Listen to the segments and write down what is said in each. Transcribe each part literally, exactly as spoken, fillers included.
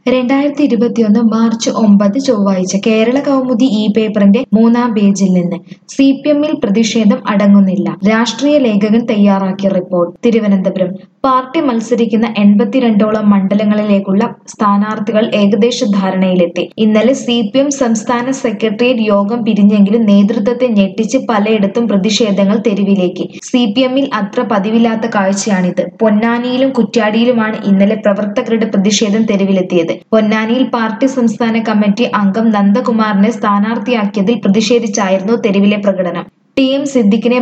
രണ്ടായിരത്തി ഇരുപത്തിയൊന്ന് മാർച്ച് ഒമ്പത് ചൊവ്വാഴ്ച കേരള കൗമുദി ഈ പേപ്പറിന്റെ മൂന്നാം പേജിൽ നിന്ന് സി പി എമ്മിൽ പ്രതിഷേധം അടങ്ങുന്നില്ല. രാഷ്ട്രീയ ലേഖകൻ തയ്യാറാക്കിയ റിപ്പോർട്ട്. തിരുവനന്തപുരം. പാർട്ടി മത്സരിക്കുന്ന എൺപത്തിരണ്ടോളം മണ്ഡലങ്ങളിലേക്കുള്ള സ്ഥാനാർത്ഥികൾ ഏകദേശ ധാരണയിലെത്തി. ഇന്നലെ സി പി എം സംസ്ഥാന സെക്രട്ടേറിയറ്റ് യോഗം പിരിഞ്ഞെങ്കിലും നേതൃത്വത്തെ ഞെട്ടിച്ച് പലയിടത്തും പ്രതിഷേധങ്ങൾ തെരുവിലേക്ക്. സി പി എമ്മിൽ അത്ര പതിവില്ലാത്ത കാഴ്ചയാണിത്. പൊന്നാനിയിലും കുറ്റ്യാടിയിലുമാണ് ഇന്നലെ പ്രവർത്തകരുടെ പ്രതിഷേധം തെരുവിലെത്തിയത്. പൊന്നാനിയിൽ പാർട്ടി സംസ്ഥാന കമ്മിറ്റി അംഗം നന്ദകുമാറിനെ സ്ഥാനാർത്ഥിയാക്കിയതിൽ പ്രതിഷേധിച്ചായിരുന്നു തെരുവിലെ പ്രകടനം. ടി എം സിദ്ദിഖിനെ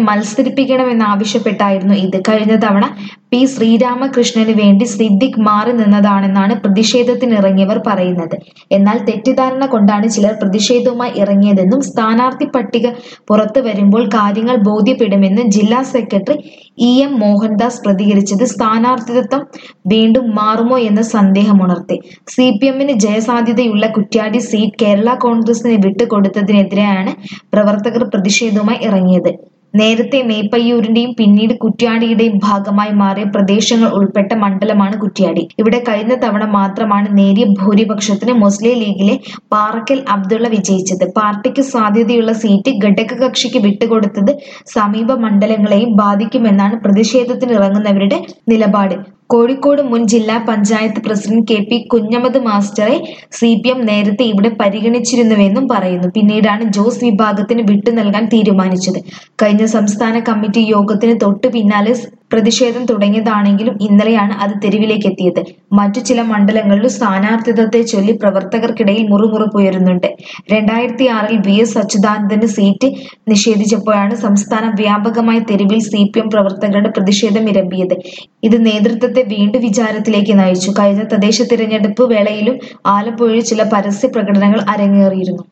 മത്സരിപ്പിക്കണമെന്നാവശ്യപ്പെട്ടായിരുന്നു ഇത്. കഴിഞ്ഞ തവണ പി ശ്രീരാമകൃഷ്ണന് വേണ്ടി സിദ്ദിഖ് മാറി നിന്നതാണെന്നാണ് പ്രതിഷേധത്തിനിറങ്ങിയവർ പറയുന്നത്. എന്നാൽ തെറ്റിദ്ധാരണ കൊണ്ടാണ് ചിലർ പ്രതിഷേധവുമായി ഇറങ്ങിയതെന്നും സ്ഥാനാർത്ഥി പട്ടിക പുറത്തു വരുമ്പോൾ കാര്യങ്ങൾ ബോധ്യപ്പെടുമെന്നും ജില്ലാ സെക്രട്ടറി ഇ എം മോഹൻദാസ് പ്രതികരിച്ചത് സ്ഥാനാർത്ഥിത്വം വീണ്ടും മാറുമോ എന്ന സന്ദേഹമുണർത്തി. സി പി എമ്മിന് ജയസാധ്യതയുള്ള കുറ്റ്യാടി സീറ്റ് കേരള കോൺഗ്രസിന് വിട്ടുകൊടുത്തതിനെതിരെയാണ് പ്രവർത്തകർ പ്രതിഷേധവുമായി ഇറങ്ങിയത്. നേരത്തെ മേപ്പയ്യൂരിന്റെയും പിന്നീട് കുറ്റ്യാടിയുടെയും ഭാഗമായി മാറിയ പ്രദേശങ്ങൾ ഉൾപ്പെട്ട മണ്ഡലമാണ് കുറ്റ്യാടി. ഇവിടെ കഴിഞ്ഞ തവണ മാത്രമാണ് നേരിയ ഭൂരിപക്ഷത്തിന് മുസ്ലിം ലീഗിലെ പാറക്കൽ അബ്ദുള്ള വിജയിച്ചത്. പാർട്ടിക്ക് സാധ്യതയുള്ള സീറ്റ് ഘടകകക്ഷിക്ക് വിട്ടുകൊടുത്തത് സമീപ മണ്ഡലങ്ങളെയും ബാധിക്കുമെന്നാണ് പ്രതിഷേധത്തിനിറങ്ങുന്നവരുടെ നിലപാട്. കോഴിക്കോട് മുൻ ജില്ലാ panchayat president K P Kunhammad മാസ്റ്ററെ സി പി എം നേരത്തെ ഇവിടെ പരിഗണിച്ചിരുന്നുവെന്നും പറയുന്നു. പിന്നീടാണ് ജോസ് വിഭാഗത്തിന് വിട്ടു നൽകാൻ തീരുമാനിച്ചത്. കഴിഞ്ഞ സംസ്ഥാന കമ്മിറ്റി യോഗത്തിന് തൊട്ടു പിന്നാലെ പ്രതിഷേധം തുടങ്ങിയതാണെങ്കിലും ഇന്നലെയാണ് അത് തെരുവിലേക്ക് എത്തിയത്. മറ്റു ചില മണ്ഡലങ്ങളിൽ സ്ഥാനാർത്ഥിത്വത്തെ ചൊല്ലി പ്രവർത്തകർക്കിടയിൽ മുറുമുറുപ്പുയരുന്നുണ്ട്. രണ്ടായിരത്തി ആറിൽ വി എസ് അച്യുതാനന്ദന് സീറ്റ് നിഷേധിച്ചപ്പോഴാണ് സംസ്ഥാന വ്യാപകമായി തെരുവിൽ സി പി എം പ്രവർത്തകരുടെ പ്രതിഷേധം ഇരമ്പിയത്. ഇത് നേതൃത്വത്തെ വീണ്ടും വിചാരത്തിലേക്ക് നയിച്ചു. കഴിഞ്ഞ തദ്ദേശ തിരഞ്ഞെടുപ്പ് വേളയിലും ആലപ്പുഴയിൽ ചില പരസ്യ പ്രകടനങ്ങൾ അരങ്ങേറിയിരുന്നു.